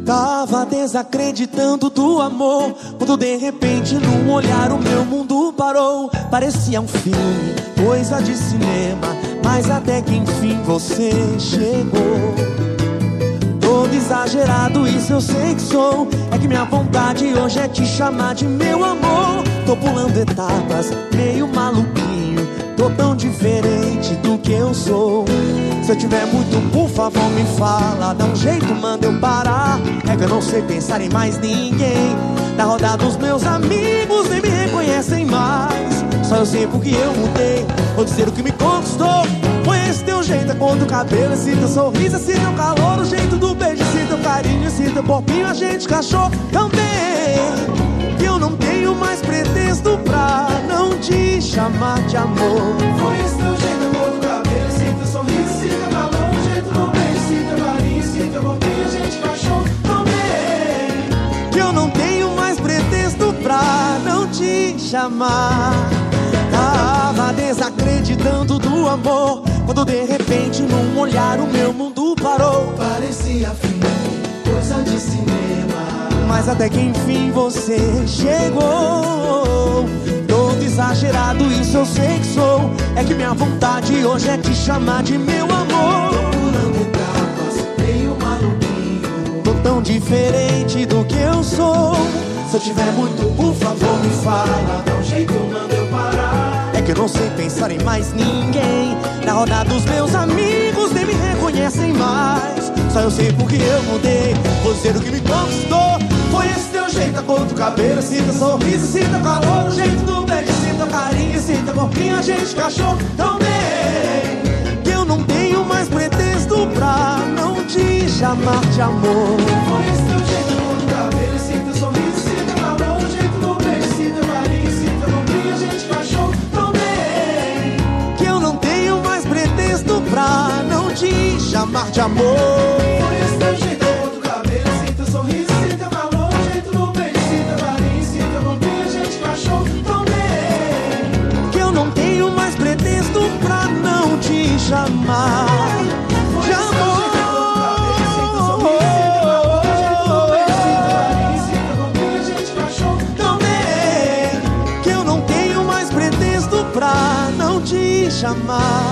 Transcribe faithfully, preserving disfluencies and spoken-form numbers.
Tava desacreditando do amor, quando de repente num olhar o meu mundo parou. Parecia um filme, coisa de cinema, mas até que enfim você chegou. Todo exagerado, isso eu sei que sou. É que minha vontade hoje é te chamar de meu amor. Tô pulando etapas, meio maluquinho, tô tão diferente do que eu sou. Se eu tiver muito, por favor me fala, dá um jeito, manda eu parar. É que eu não sei pensar em mais ninguém. Na roda dos meus amigos nem me reconhecem mais. Só eu sei porque eu mudei, vou dizer o que me conquistou. Foi esse teu jeito, a cor do cabelo, esse teu sorriso, esse teu calor, o jeito do beijo, esse teu carinho, esse teu corpinho, a gente cachorro também. Que eu não tenho mais pretexto pra não te chamar de amor. Foi esse teu jeito, a cor do cabelo, esse teu sorriso, esse teu calor, o jeito do beijo, esse teu carinho, esse teu corpinho, a gente cachorro também. Que eu não tenho mais pretexto pra não te chamar. Tava desacreditando do amor, quando de repente num olhar o meu mundo parou. Parecia filme, coisa de cinema, mas até que enfim você chegou. Todo exagerado, isso eu sei que sou. É que minha vontade hoje é te chamar de meu amor. tô pulando etapas, meio maluquinho, Tô tão diferente do que eu sou. Se eu tiver muito, por favor me fala, dá um jeito, manda eu parar. é que eu não sei pensar em mais ninguém. Na roda dos meus amigos nem me reconhecem mais. Só eu sei porque eu mudei, vou dizer o que me conquistou. Foi esse teu jeito, a cor do cabelo, esse teu sorriso, esse teu calor, o jeito do beijo, esse teu carinho, esse teu corpinho, a gente cachorro também. Que eu não tenho mais pretexto pra não te chamar de amor. Foi esse teu jeito, a cor do cabelo, esse teu sorriso, esse teu calor, o jeito do beijo, esse teu carinho, esse teu corpinho, a gente cachorro também. Que eu não tenho mais pretexto pra não te chamar de amor. Foi esse teu jeito, a cor do cabelo, esse teu sorriso, esse teu calor, o jeito do beijo, esse teu carinho, esse teu corpinho, a gente cachorro também. Que eu não tenho mais pretexto pra não te chamar de amor. Também que eu não tenho mais pretexto pra não te chamar